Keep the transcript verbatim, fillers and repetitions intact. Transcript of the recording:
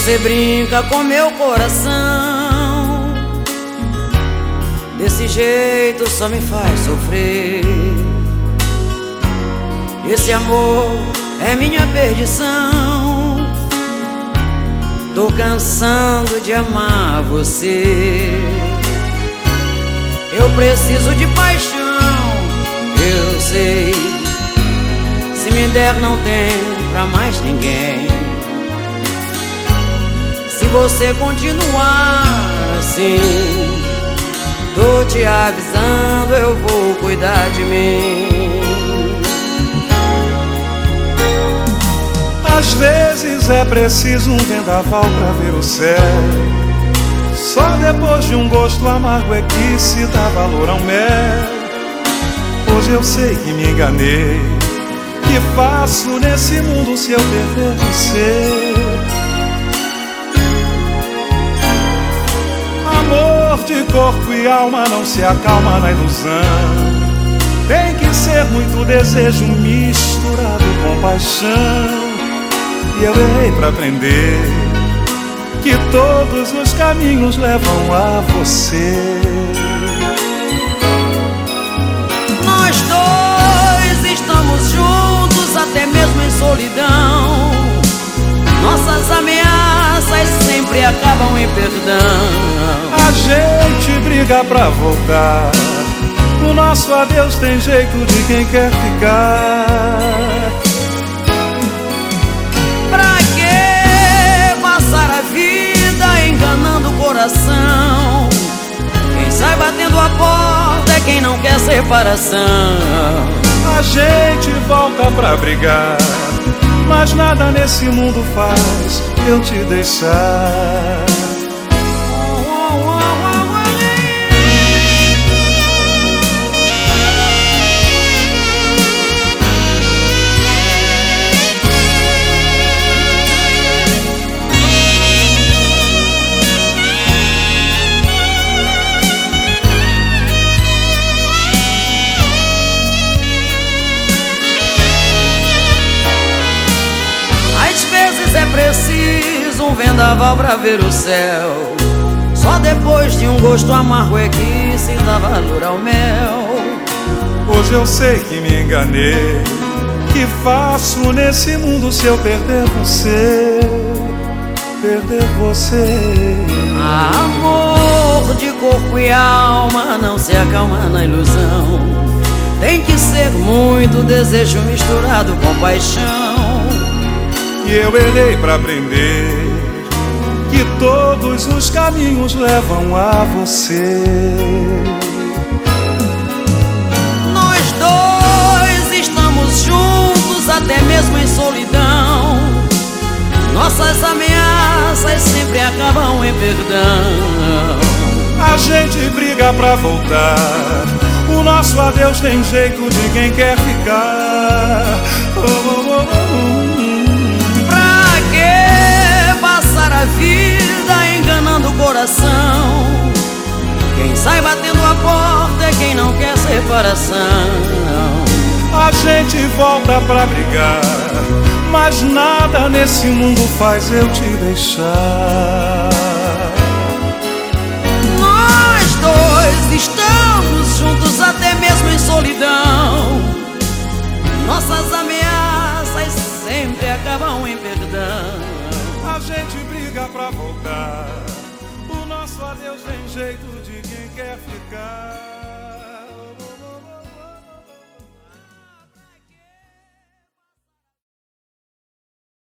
Você brinca com meu coração, desse jeito só me faz sofrer. Esse amor é minha perdição. Tô cansando de amar você. Eu preciso de paixão, eu sei. Se me der não tem pra mais ninguém. Se você continuar assim, tô te avisando, eu vou cuidar de mim. Às vezes é preciso um vendaval pra ver o céu. Só depois de um gosto amargo é que se dá valor ao mel. Hoje eu sei que me enganei. Que faço nesse mundo se eu perder você? Amor de corpo e alma não se acalma na ilusão. Tem que ser muito desejo misturado com paixão. E eu errei pra aprender que todos os caminhos levam a você. Nós dois estamos juntos até mesmo em solidão. Nossas ameaças sempre acabam em perdão. A gente briga pra voltar. O nosso adeus tem jeito de quem quer ficar. Pra que passar a vida enganando o coração? Quem sai batendo a porta é quem não quer separação. A gente volta pra brigar, mas nada nesse mundo faz eu te deixar. É preciso um vendaval pra ver o céu. Só depois de um gosto amargo é que se dá valor ao mel. Hoje eu sei que me enganei. Que faço nesse mundo se eu perder você? Perder você. Amor de corpo e alma não se acalma na ilusão. Tem que ser muito desejo misturado com paixão. E eu errei pra aprender que todos os caminhos levam a você. Nós dois estamos juntos até mesmo em solidão. Nossas ameaças sempre acabam em perdão. A gente briga pra voltar. O nosso adeus tem jeito de quem quer ficar. Oh, oh, oh, oh. A vida enganando o coração. Quem sai batendo a porta é quem não quer separação. A gente volta pra brigar, mas nada nesse mundo faz eu te deixar. Nós dois estamos juntos até mesmo em solidão. Nossas ameaças sempre acabam em perdão. A gente briga pra voltar. O nosso adeus tem jeito de quem quer ficar.